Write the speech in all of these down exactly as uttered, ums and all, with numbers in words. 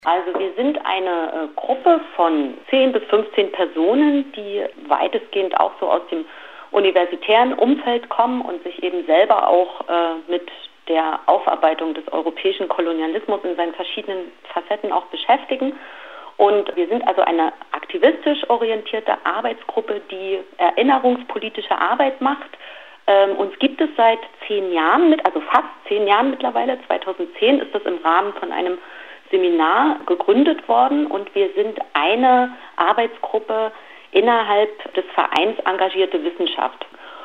Also wir sind eine äh, Gruppe von zehn bis fünfzehn Personen, die weitestgehend auch so aus dem universitären Umfeld kommen und sich eben selber auch äh, mit der Aufarbeitung des europäischen Kolonialismus in seinen verschiedenen Facetten auch beschäftigen. Und wir sind also eine aktivistisch orientierte Arbeitsgruppe, die erinnerungspolitische Arbeit macht. Ähm, uns gibt es seit zehn Jahren, mit, also fast zehn Jahren mittlerweile. zweitausendzehn ist das im Rahmen von einem Seminar gegründet worden und wir sind eine Arbeitsgruppe innerhalb des Vereins Engagierte Wissenschaft.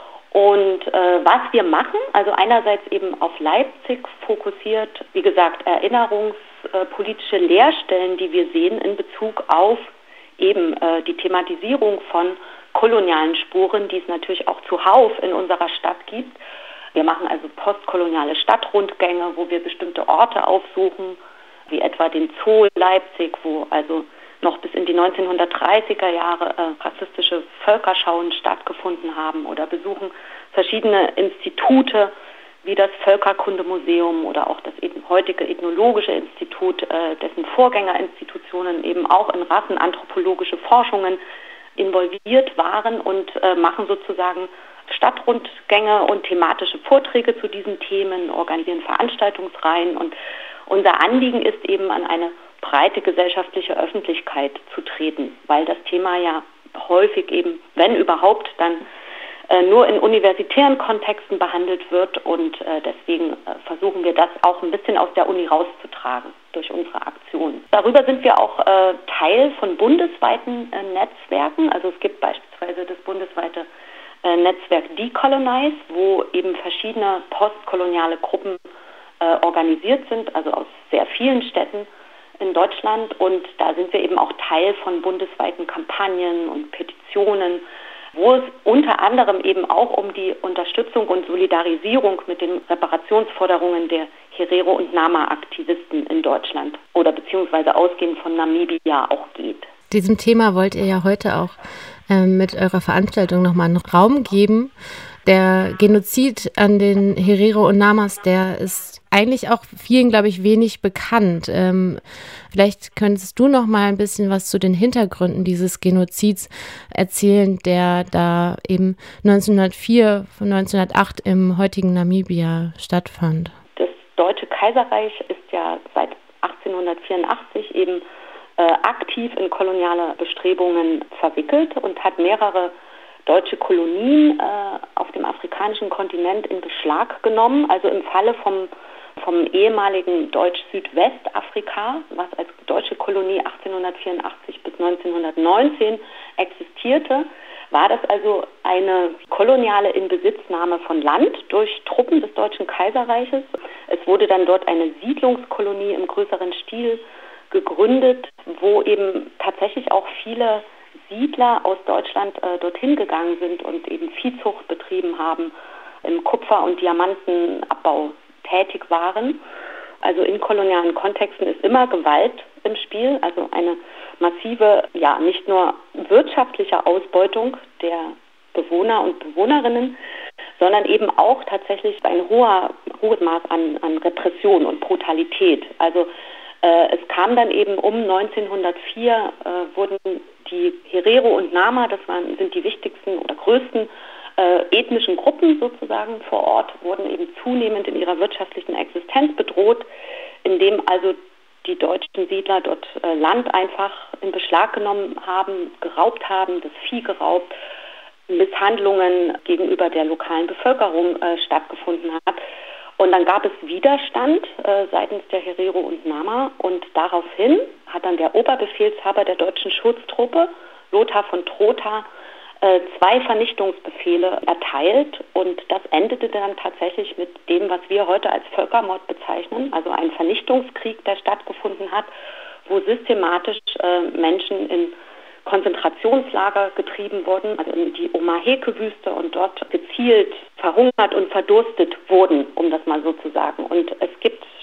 Und äh, was wir machen, also einerseits eben auf Leipzig fokussiert, wie gesagt, erinnerungspolitische Leerstellen, die wir sehen in Bezug auf eben äh, die Thematisierung von kolonialen Spuren, die es natürlich auch zuhauf in unserer Stadt gibt. Wir machen also postkoloniale Stadtrundgänge, wo wir bestimmte Orte aufsuchen, wie etwa den Zoo Leipzig, wo also noch bis in die neunzehnhundertdreißiger Jahre äh, rassistische Völkerschauen stattgefunden haben, oder besuchen verschiedene Institute wie das Völkerkundemuseum oder auch das heutige Ethnologische Institut, äh, dessen Vorgängerinstitutionen eben auch in rassenanthropologische Forschungen involviert waren, und äh, machen sozusagen Stadtrundgänge und thematische Vorträge zu diesen Themen, organisieren Veranstaltungsreihen, und unser Anliegen ist eben, an eine breite gesellschaftliche Öffentlichkeit zu treten, weil das Thema ja häufig eben, wenn überhaupt, dann äh, nur in universitären Kontexten behandelt wird, und äh, deswegen äh, versuchen wir das auch ein bisschen aus der Uni rauszutragen durch unsere Aktionen. Darüber sind wir auch äh, Teil von bundesweiten äh, Netzwerken, also es gibt beispielsweise das bundesweite äh, Netzwerk Decolonize, wo eben verschiedene postkoloniale Gruppen äh, organisiert sind, also aus sehr vielen Städten in Deutschland, und da sind wir eben auch Teil von bundesweiten Kampagnen und Petitionen, wo es unter anderem eben auch um die Unterstützung und Solidarisierung mit den Reparationsforderungen der Herero- und Nama-Aktivisten in Deutschland oder beziehungsweise ausgehend von Namibia auch geht. Diesem Thema wollt ihr ja heute auch äh, mit eurer Veranstaltung nochmal einen Raum geben. Der Genozid an den Herero und Namas, der ist eigentlich auch vielen, glaube ich, wenig bekannt. Ähm, vielleicht könntest du noch mal ein bisschen was zu den Hintergründen dieses Genozids erzählen, der da eben neunzehnhundertvier von neunzehnhundertacht im heutigen Namibia stattfand. Das Deutsche Kaiserreich ist ja seit achtzehnhundertvierundachtzig eben äh, aktiv in koloniale Bestrebungen verwickelt und hat mehrere deutsche Kolonien äh, auf dem afrikanischen Kontinent in Beschlag genommen. Also im Falle vom, vom ehemaligen Deutsch-Südwestafrika, was als deutsche Kolonie achtzehnhundertvierundachtzig bis neunzehnhundertneunzehn existierte, war das also eine koloniale Inbesitznahme von Land durch Truppen des Deutschen Kaiserreiches. Es wurde dann dort eine Siedlungskolonie im größeren Stil gegründet, wo eben tatsächlich auch viele Siedler aus Deutschland äh, dorthin gegangen sind und eben Viehzucht betrieben haben, im Kupfer- und Diamantenabbau tätig waren. Also in kolonialen Kontexten ist immer Gewalt im Spiel, also eine massive, ja, nicht nur wirtschaftliche Ausbeutung der Bewohner und Bewohnerinnen, sondern eben auch tatsächlich ein hoher, hohes Maß an, an Repression und Brutalität. Also äh, es kam dann eben um neunzehnhundertvier, äh, wurden die Herero und Nama, das waren, sind die wichtigsten oder größten äh, ethnischen Gruppen sozusagen vor Ort, wurden eben zunehmend in ihrer wirtschaftlichen Existenz bedroht, indem also die deutschen Siedler dort äh, Land einfach in Beschlag genommen haben, geraubt haben, das Vieh geraubt, Misshandlungen gegenüber der lokalen Bevölkerung äh, stattgefunden hat. Und dann gab es Widerstand äh, seitens der Herero und Nama, und daraufhin hat dann der Oberbefehlshaber der deutschen Schutztruppe, Lothar von Trotha, äh, zwei Vernichtungsbefehle erteilt, und das endete dann tatsächlich mit dem, was wir heute als Völkermord bezeichnen, also ein Vernichtungskrieg, der stattgefunden hat, wo systematisch äh, Menschen in Konzentrationslager getrieben wurden, also in die Omaheke-Wüste, und dort gezielt verhungert und verdurstet wurden, um das mal so zu sagen. Und es gibt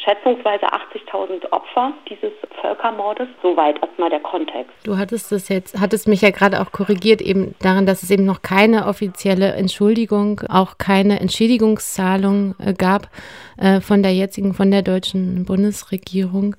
schätzungsweise achtzigtausend Opfer dieses Völkermordes. Soweit erstmal der Kontext. Du hattest das jetzt, hattest mich ja gerade auch korrigiert eben daran, dass es eben noch keine offizielle Entschuldigung, auch keine Entschädigungszahlung äh, gab äh, von der jetzigen, von der deutschen Bundesregierung.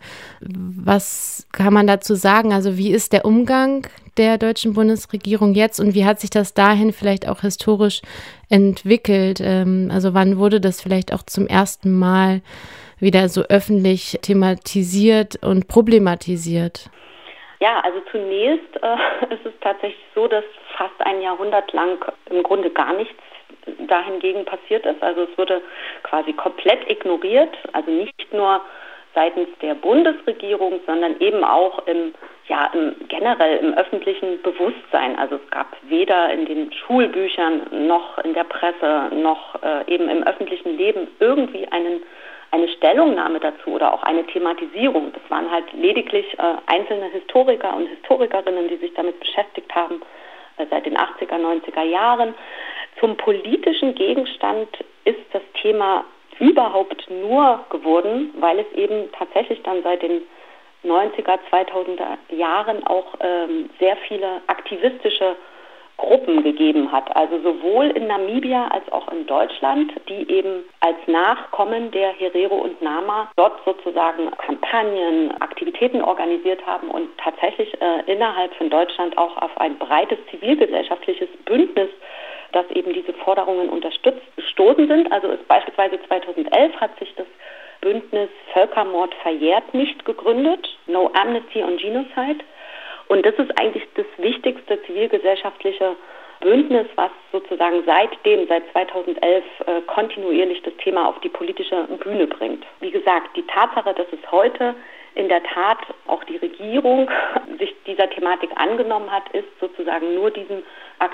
Was kann man dazu sagen? Also wie ist der Umgang der deutschen Bundesregierung jetzt und wie hat sich das dahin vielleicht auch historisch entwickelt? Ähm, also wann wurde das vielleicht auch zum ersten Mal wieder so öffentlich thematisiert und problematisiert? Ja, also zunächst äh, ist es tatsächlich so, dass fast ein Jahrhundert lang im Grunde gar nichts dahingegen passiert ist. Also es wurde quasi komplett ignoriert, also nicht nur seitens der Bundesregierung, sondern eben auch im, ja, im generell im öffentlichen Bewusstsein. Also es gab weder in den Schulbüchern noch in der Presse noch äh, eben im öffentlichen Leben irgendwie einen eine Stellungnahme dazu oder auch eine Thematisierung. Das waren halt lediglich äh, einzelne Historiker und Historikerinnen, die sich damit beschäftigt haben, äh, seit den achtziger, neunziger Jahren. Zum politischen Gegenstand ist das Thema überhaupt nur geworden, weil es eben tatsächlich dann seit den neunziger, zweitausender Jahren auch ähm, sehr viele aktivistische Gruppen gegeben hat, also sowohl in Namibia als auch in Deutschland, die eben als Nachkommen der Herero und Nama dort sozusagen Kampagnen, Aktivitäten organisiert haben und tatsächlich äh, innerhalb von Deutschland auch auf ein breites zivilgesellschaftliches Bündnis, das eben diese Forderungen unterstützt, gestoßen sind. Also ist beispielsweise zweitausendelf hat sich das Bündnis Völkermord verjährt nicht gegründet, No Amnesty on Genocide. Und das ist eigentlich das wichtigste zivilgesellschaftliche Bündnis, was sozusagen seitdem, seit zweitausendelf, äh, kontinuierlich das Thema auf die politische Bühne bringt. Wie gesagt, die Tatsache, dass es heute in der Tat auch die Regierung sich dieser Thematik angenommen hat, ist sozusagen nur diesem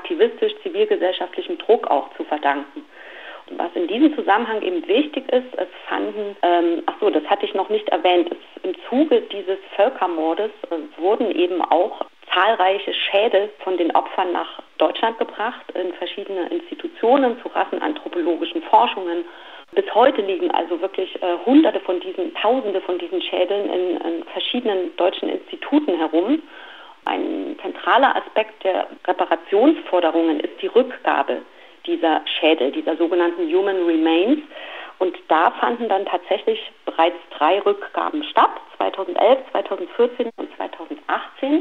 aktivistisch-zivilgesellschaftlichen Druck auch zu verdanken. Was in diesem Zusammenhang eben wichtig ist, es fanden, ähm, ach so, das hatte ich noch nicht erwähnt, es, im Zuge dieses Völkermordes äh, wurden eben auch zahlreiche Schädel von den Opfern nach Deutschland gebracht, in verschiedene Institutionen zu rassenanthropologischen Forschungen. Bis heute liegen also wirklich äh, Hunderte von diesen, Tausende von diesen Schädeln in, in verschiedenen deutschen Instituten herum. Ein zentraler Aspekt der Reparationsforderungen ist die Rückgabe dieser Schädel, dieser sogenannten Human Remains. Und da fanden dann tatsächlich bereits drei Rückgaben statt, zweitausendelf, zweitausendvierzehn und zweitausendachtzehn.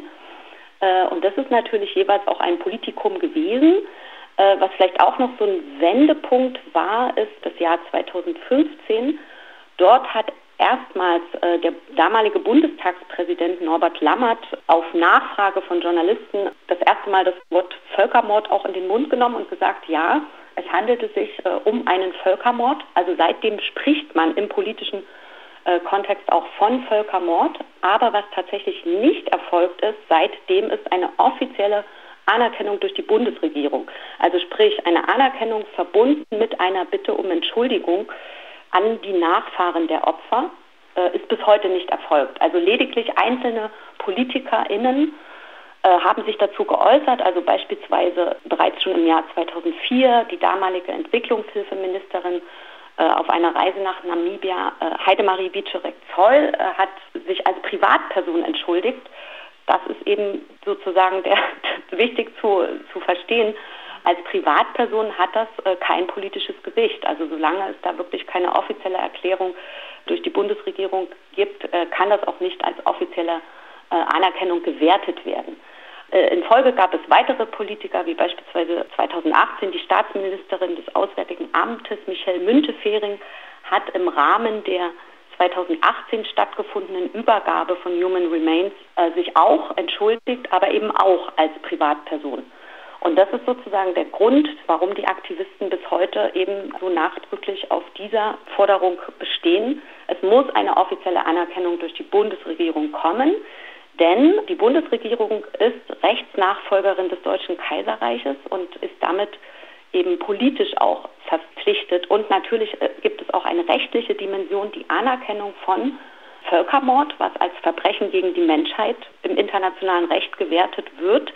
Und das ist natürlich jeweils auch ein Politikum gewesen. Was vielleicht auch noch so ein Wendepunkt war, ist das Jahr zweitausendfünfzehn. Dort hat erstmals äh, der damalige Bundestagspräsident Norbert Lammert auf Nachfrage von Journalisten das erste Mal das Wort Völkermord auch in den Mund genommen und gesagt, ja, es handelte sich äh, um einen Völkermord. Also seitdem spricht man im politischen äh, Kontext auch von Völkermord. Aber was tatsächlich nicht erfolgt ist, seitdem ist eine offizielle Anerkennung durch die Bundesregierung. Also sprich eine Anerkennung verbunden mit einer Bitte um Entschuldigung an die Nachfahren der Opfer, äh, ist bis heute nicht erfolgt. Also lediglich einzelne PolitikerInnen äh, haben sich dazu geäußert, also beispielsweise bereits schon im Jahr zweitausendvier die damalige Entwicklungshilfeministerin äh, auf einer Reise nach Namibia, äh, Heidemarie Wieczorek-Zoll, äh, hat sich als Privatperson entschuldigt. Das ist eben sozusagen der, wichtig zu, zu verstehen. Als Privatperson hat das äh, kein politisches Gewicht. Also solange es da wirklich keine offizielle Erklärung durch die Bundesregierung gibt, äh, kann das auch nicht als offizielle äh, Anerkennung gewertet werden. Äh, in Folge gab es weitere Politiker, wie beispielsweise zweitausendachtzehn die Staatsministerin des Auswärtigen Amtes, Michelle Müntefering, hat im Rahmen der zweitausendachtzehn stattgefundenen Übergabe von Human Remains äh, sich auch entschuldigt, aber eben auch als Privatperson. Und das ist sozusagen der Grund, warum die Aktivisten bis heute eben so nachdrücklich auf dieser Forderung bestehen. Es muss eine offizielle Anerkennung durch die Bundesregierung kommen, denn die Bundesregierung ist Rechtsnachfolgerin des Deutschen Kaiserreiches und ist damit eben politisch auch verpflichtet. Und natürlich gibt es auch eine rechtliche Dimension, die Anerkennung von Völkermord, was als Verbrechen gegen die Menschheit im internationalen Recht gewertet wird,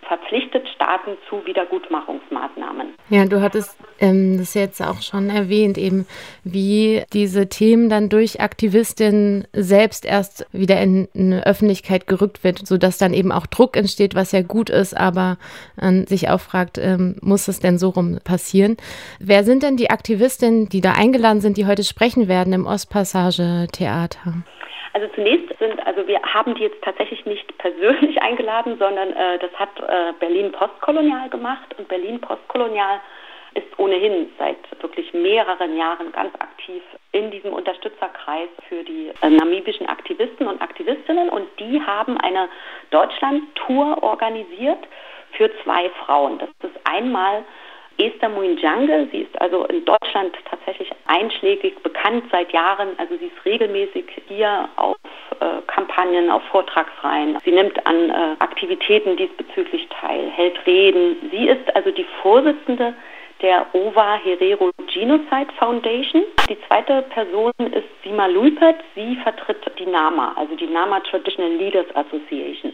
verpflichtet Staaten zu Wiedergutmachungsmaßnahmen. Ja, du hattest ähm, das jetzt auch schon erwähnt, eben wie diese Themen dann durch Aktivistinnen selbst erst wieder in eine Öffentlichkeit gerückt wird, sodass dann eben auch Druck entsteht, was ja gut ist, aber äh, sich auch fragt, ähm, muss es denn so rum passieren? Wer sind denn die Aktivistinnen, die da eingeladen sind, die heute sprechen werden im Ostpassage-Theater? Also zunächst sind, also wir haben die jetzt tatsächlich nicht persönlich eingeladen, sondern äh, das hat äh, Berlin Postkolonial gemacht, und Berlin Postkolonial ist ohnehin seit wirklich mehreren Jahren ganz aktiv in diesem Unterstützerkreis für die äh, namibischen Aktivisten und Aktivistinnen, und die haben eine Deutschland-Tour organisiert für zwei Frauen. Das ist einmal Esther Muinjange, sie ist also in Deutschland tatsächlich einschlägig bekannt seit Jahren, also sie ist regelmäßig hier auf äh, Kampagnen, auf Vortragsreihen. Sie nimmt an äh, Aktivitäten diesbezüglich teil, hält Reden. Sie ist also die Vorsitzende der Ova Herero Genocide Foundation. Die zweite Person ist Sima Luipert, sie vertritt die NAMA, also die NAMA Traditional Leaders Association.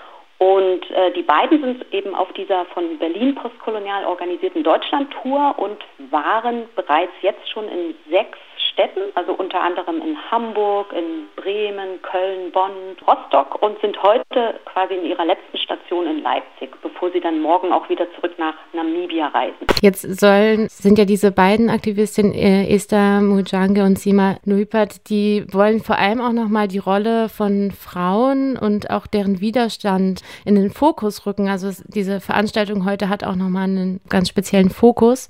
Und äh, die beiden sind eben auf dieser von Berlin postkolonial organisierten Deutschland-Tour und waren bereits jetzt schon in sechs Städten, also unter anderem in Hamburg, in Bremen, Köln, Bonn, Rostock, und sind heute quasi in ihrer letzten Station in Leipzig, bevor sie dann morgen auch wieder zurück nach Namibia reisen. Jetzt sollen, sind ja diese beiden Aktivistinnen, äh, Esther Muinjange und Sima Luipert, die wollen vor allem auch nochmal die Rolle von Frauen und auch deren Widerstand in den Fokus rücken. Also es, diese Veranstaltung heute hat auch nochmal einen ganz speziellen Fokus.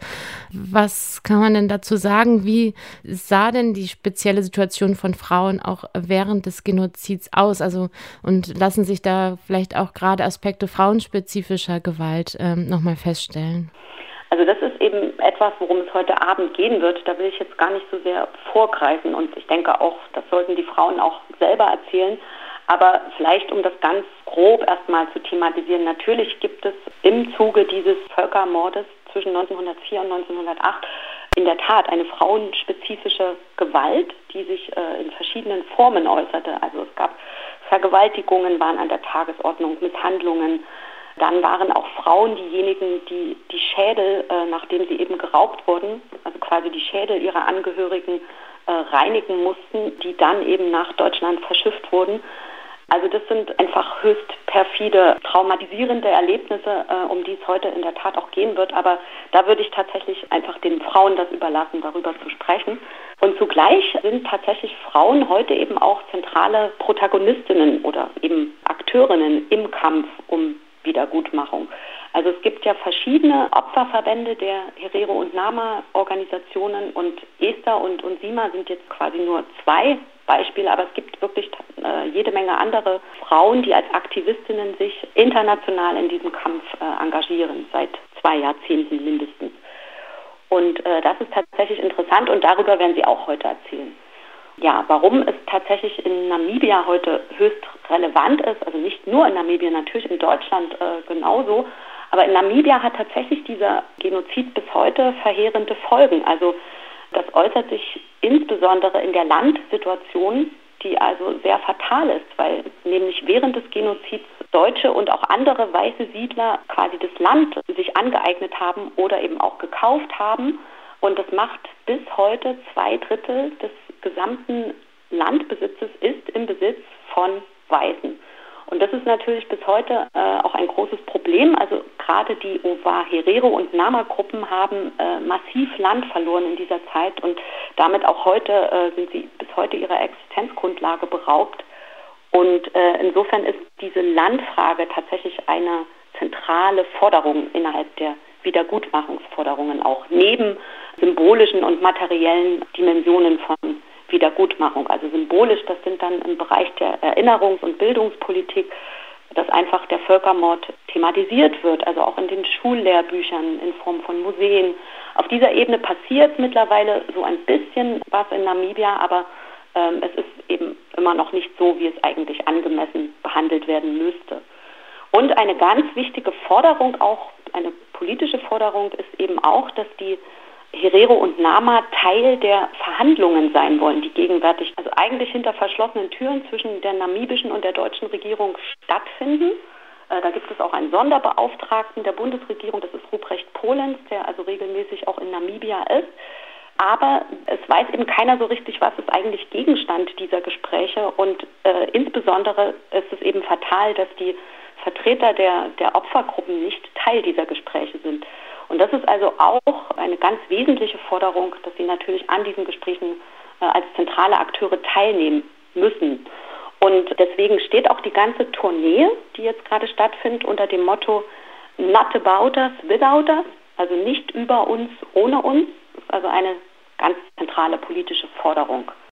Was kann man denn dazu sagen? Wie sah denn die spezielle Situation von Frauen auch während des Genozids aus? Also, und lassen sich da vielleicht auch gerade Aspekte frauenspezifischer Gewalt ähm, nochmal feststellen? Also das ist eben etwas, worum es heute Abend gehen wird. Da will ich jetzt gar nicht so sehr vorgreifen, und ich denke auch, das sollten die Frauen auch selber erzählen. Aber vielleicht, um das ganz grob erstmal zu thematisieren, natürlich gibt es im Zuge dieses Völkermordes zwischen neunzehnhundertvier und neunzehnhundertacht in der Tat eine frauenspezifische Gewalt, die sich äh, in verschiedenen Formen äußerte. Also es gab Vergewaltigungen, waren an der Tagesordnung, Misshandlungen. Dann waren auch Frauen diejenigen, die die Schädel, äh, nachdem sie eben geraubt wurden, also quasi die Schädel ihrer Angehörigen äh, reinigen mussten, die dann eben nach Deutschland verschifft wurden. Also das sind einfach höchst perfide, traumatisierende Erlebnisse, äh, um die es heute in der Tat auch gehen wird. Aber da würde ich tatsächlich einfach den Frauen das überlassen, darüber zu sprechen. Und zugleich sind tatsächlich Frauen heute eben auch zentrale Protagonistinnen oder eben Akteurinnen im Kampf um Wiedergutmachung. Also es gibt ja verschiedene Opferverbände der Herero- und NAMA-Organisationen, und Esther und, und Sima sind jetzt quasi nur zwei Beispiele, aber es gibt wirklich äh, jede Menge andere Frauen, die als Aktivistinnen sich international in diesem Kampf äh, engagieren, seit zwei Jahrzehnten mindestens. Und äh, das ist tatsächlich interessant, und darüber werden sie auch heute erzählen. Ja, warum es tatsächlich in Namibia heute höchst relevant ist, also nicht nur in Namibia, natürlich in Deutschland äh, genauso, aber in Namibia hat tatsächlich dieser Genozid bis heute verheerende Folgen. Also das äußert sich insbesondere in der Landsituation, die also sehr fatal ist, weil nämlich während des Genozids Deutsche und auch andere weiße Siedler quasi das Land sich angeeignet haben oder eben auch gekauft haben. Und das macht bis heute zwei Drittel des gesamten Landbesitzes ist im Besitz von Weißen. Und das ist natürlich bis heute äh, auch ein großes Problem. Also gerade die Ova Herero und NAMA-Gruppen haben äh, massiv Land verloren in dieser Zeit, und damit auch heute äh, sind sie bis heute ihrer Existenzgrundlage beraubt. Und äh, insofern ist diese Landfrage tatsächlich eine zentrale Forderung innerhalb der Wiedergutmachungsforderungen, auch neben symbolischen und materiellen Dimensionen von Wiedergutmachung. Also symbolisch, das sind dann im Bereich der Erinnerungs- und Bildungspolitik, dass einfach der Völkermord thematisiert wird, also auch in den Schullehrbüchern in Form von Museen. Auf dieser Ebene passiert mittlerweile so ein bisschen was in Namibia, aber ähm, es ist eben immer noch nicht so, wie es eigentlich angemessen behandelt werden müsste. Und eine ganz wichtige Forderung, auch eine politische Forderung, ist eben auch, dass die Herero und NAMA Teil der Verhandlungen sein wollen, die gegenwärtig, also eigentlich hinter verschlossenen Türen zwischen der namibischen und der deutschen Regierung stattfinden. Da gibt es auch einen Sonderbeauftragten der Bundesregierung, das ist Ruprecht Polenz, der also regelmäßig auch in Namibia ist. Aber es weiß eben keiner so richtig, was ist eigentlich Gegenstand dieser Gespräche. Und äh, insbesondere ist es eben fatal, dass die Vertreter der, der Opfergruppen nicht Teil dieser Gespräche sind. Und das ist also auch eine ganz wesentliche Forderung, dass sie natürlich an diesen Gesprächen äh, als zentrale Akteure teilnehmen müssen. Und deswegen steht auch die ganze Tournee, die jetzt gerade stattfindet, unter dem Motto Not about us, without us, also nicht über uns, ohne uns. Das ist also eine ganz zentrale politische Forderung.